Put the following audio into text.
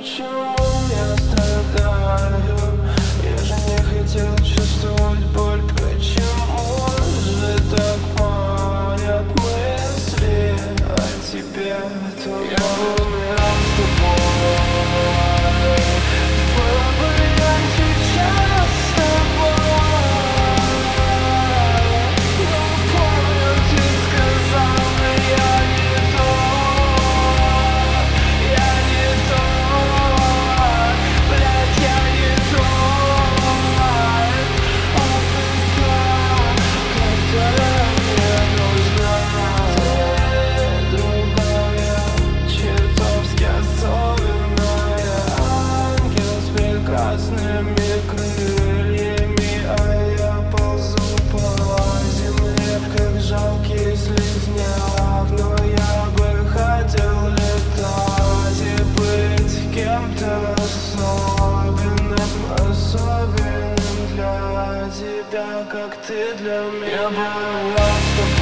почему я страдаю? Я же не хотел чувствовать боль. Почему же так манят мысли о тебе? Я бы умирал с тобой. Было бы я сейчас с тобой. Но помню, ты сказал, но я не тот. Я не тот. Блядь, я не тот. А ты та, которая мне нужна. Ты другая, чертовски особенная. Ангел с прекрасными крыльями, а я ползу по земле, как жалкий слизняк. Но я бы хотел летать и быть кем-то особенным для тебя, как ты для меня. Я бы умирал с тобой.